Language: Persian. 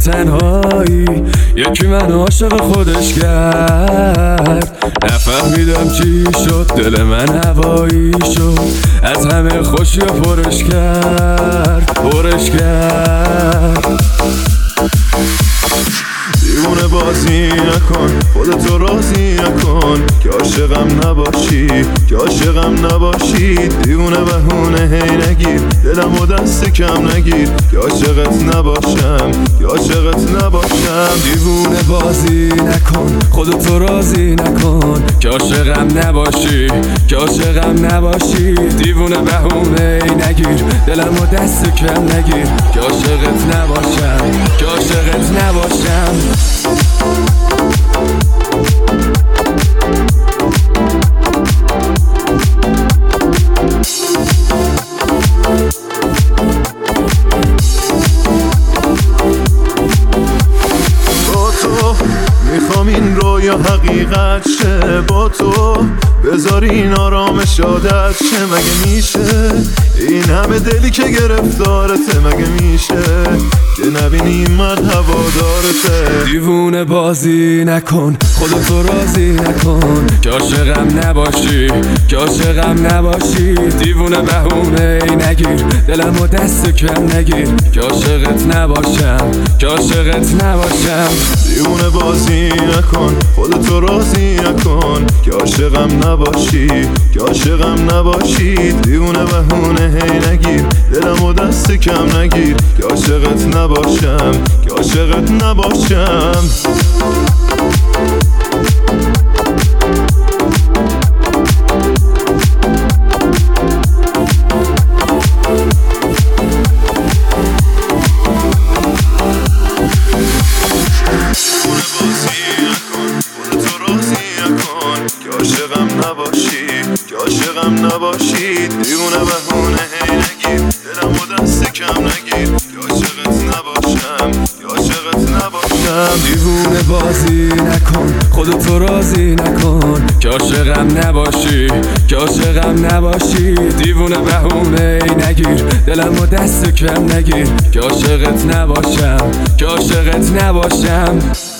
تنهایی یکی من عاشق خودش کرد. نفهمیدم چی شد، دل من هوایی شد، از همه خوشی پرش کرد. دیوونه بازی نکن، خودتو راضی نکن که عاشقم نباشی. دیوونه بهونه هی نگیر، دلمو دست کم نگیر که عاشقت نباشم. دیوونه بازی نکن، خودتو راضی نکن که عاشقم نباشی. دیوونه بهونه هی نگیر، دلمو دست کم نگیر که عاشقت نباشم. میخوام این رویا حقیقت شه، با تو بذار این آرامش عادت شه. مگه میشه این همه دلی که گرفتارته؟ مگه میشه که نبینی من هوادارته؟ دیوونه بازی نکن، خودتو راضی نکن که عاشقم نباشی. دیوونه بهونه ای نگیر، دلمو دست کم نگیر که عاشقت نباشم. دیوونه بازی نکن، خودتو راضی نکن که عاشقم نباشی. دیوونه بهونه هی نگیر، دلمو دست کم نگیر که عاشقت نباشم. عاشقم نباشی. دیوونه بهونه هی نگیر، دلمو دست کم نگیر که عاشقت نباشم. دیوونه بازی نکن، خودتو راضی نکن که عاشقم نباشی. دیوونه بهونه ای نگیر، دلمو دست کم نگیر که عاشقت نباشم.